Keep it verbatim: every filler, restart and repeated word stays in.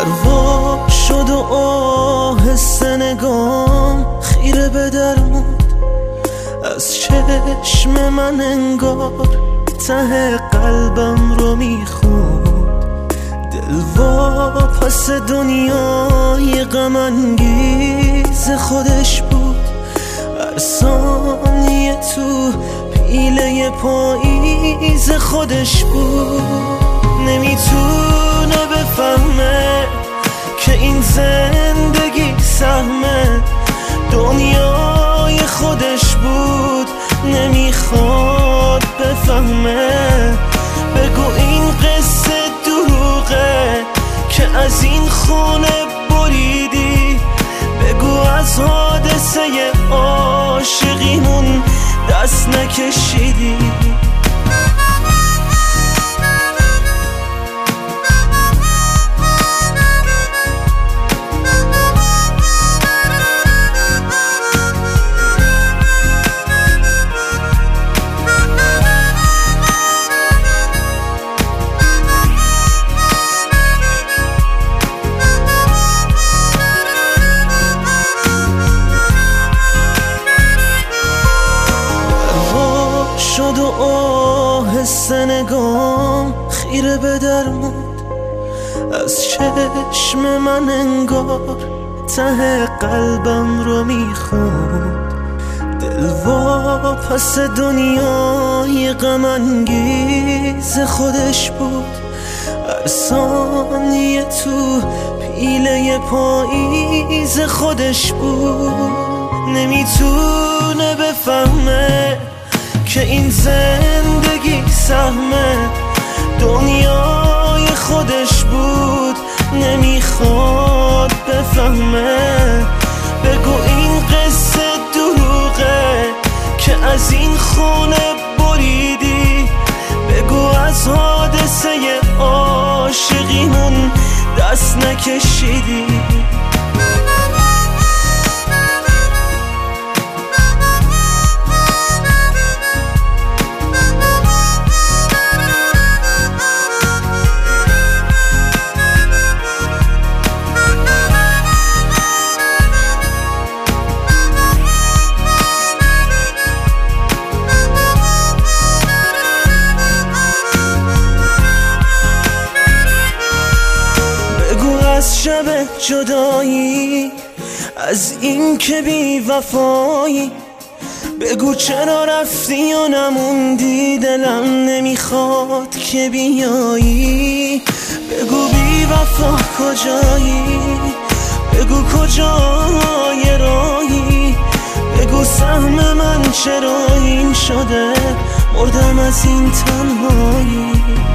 پروا شد و آهسته نگام خیره به در موند، از چشم من انگار ته قلبم رو میخوند. دل واپس دنیای غم انگیز خودش بود، هر ثانیه تو پیله پاییز خودش بود. نمیتونه بفهمه که این زندگی سهمه دنیای خودش بود، نمیخواد بفهمه. بگو این قصه دروغه که از این خونه بریدی، بگو از حادثه عاشقیمون دست نکشیدی. شد و آهسته نگام خیره به در موند، از چشم من انگار ته قلبم رو میخوند. دل واپس دنیای غم انگیز خودش بود، هر ثانیه تو پیله پاییز خودش بود. نمیتونه بفهمه که این زندگی سهمه دنیای خودش بود، نمیخواد بفهمه. بگو این قصه دروغه که از این خونه بریدی، بگو از حادثه عاشقیمون دست نکشیدی. از شب جدایی، از این که بی وفایی، بگو چرا رفتی و نموندی، دلم نمیخواد که بیایی. بگو بی وفا کجایی، بگو کجای راهی، بگو سهم من چرا این شده، مردم از این تنهایی.